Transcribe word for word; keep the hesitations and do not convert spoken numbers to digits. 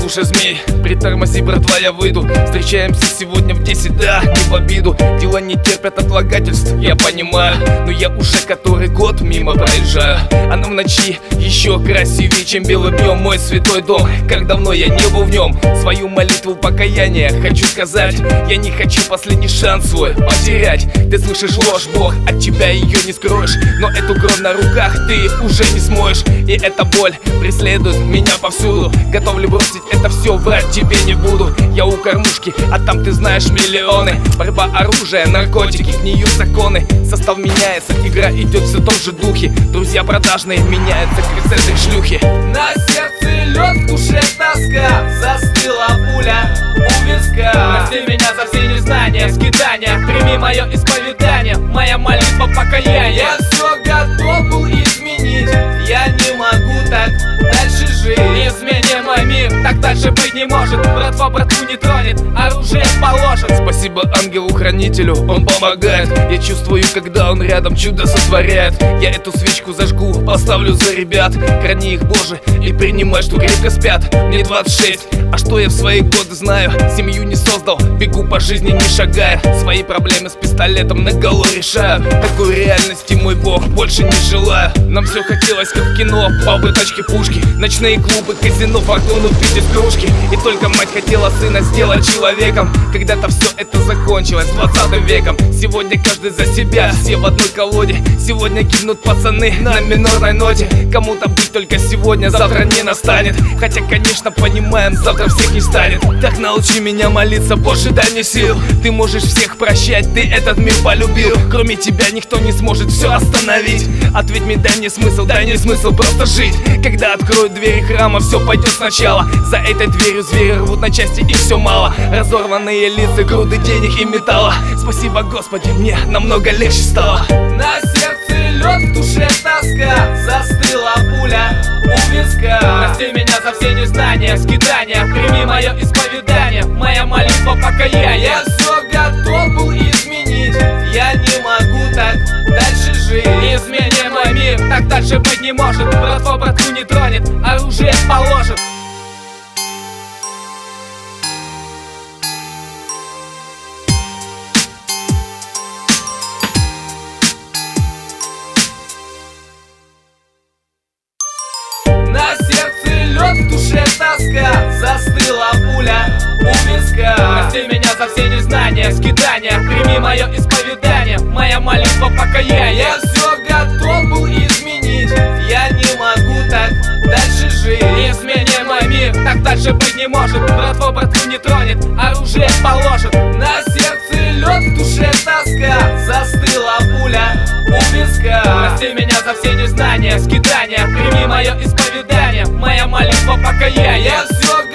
Слушай, змей, притормози, братва, я выйду. Встречаемся сегодня в десять, да, не в обиду. Дела не терпят отлагательств, я понимаю, но я уже который год мимо проезжаю. Оно в ночи еще красивее, чем белый днем. Мой святой дом, как давно я не был в нем. Свою молитву покаяния хочу сказать. Я не хочу последний шанс свой потерять. Ты слышишь ложь, Бог, от тебя ее не скроешь. Но эту кровь на руках ты уже не смоешь. И эта боль преследует меня повсюду. Готов ли бросить это все, врать тебе не буду. Я у кормушки, а там ты знаешь миллионы. Борьба, оружие, наркотики, гниют законы. Состав меняется, игра идет все в том же духе. Друзья продажные, меняются крестеты шлюхи. На сердце лед, в душе тоска. Застыла пуля у виска. Прости меня за все незнания, скитания. Прими мое исповедание, моя молитва покаяния. Я все готов был изменить. Я не могу так дальше жить. Изменим мой мир, так дальше быть не может. Братва братву не тронет, оружие положит. Спасибо ангелу-хранителю, он помогает. Я чувствую, когда он рядом, чудо сотворяет. Я эту свечку зажгу, поставлю за ребят. Храни их, Боже, и принимай, что крепко спят. Мне двадцать шесть, а что я в свои годы знаю? Семью не создал, бегу по жизни не шагая. Свои проблемы с пистолетом наголо решаю. Такой реальности, мой Бог, больше не желаю. Нам все хотелось, как в кино, бабы, тачки, пушки. Ночные клубы, казино, фортуну пить из кружки. И только мать хотела сына сделать человеком. Когда-то все это закончилось двадцатым веком. Сегодня каждый за себя, все в одной колоде. Сегодня гибнут пацаны на минорной ноте. Кому-то быть только сегодня, завтра не настанет. Хотя, конечно, понимаем, завтра всех не станет. Так научи меня молиться, Боже, дай мне сил. Ты можешь всех прощать, ты этот мир полюбил. Кроме тебя никто не сможет все остановить. Ответь мне, дай мне смысл, дай мне смысл просто жить. Когда откроют двери храма, все пойдет сначала. За этой дверью звери рвут на части, и все мало. Разорванные лица, груды денег и металла. Спасибо, Господи, мне намного легче стало. На сердце лед, в душе тоска. Застыла пуля у виска. Прости меня за все незнания, скитания. Прими мое исповедание, моя молитва покаяния. Я все готов был изменить. Я не могу так дальше жить. Изменим мой мир, так дальше быть не может. Братва братву не тронет, оружие положит. На сердце лед, в душе тоска. Застыла пуля у виска. Прости меня за все незнания, скитания. Прими мое исповедание, моя молитва покаяния. Я все готов был изменить. Я не могу так дальше жить. Изменим мой мир, так дальше быть не может. Братва братву не тронет, оружие положит. На сердце лед, в душе тоска. Застыла пуля у виска. Прости меня за все незнания, скитания. Прими мое исповедание, моя молитва покаяния. Я все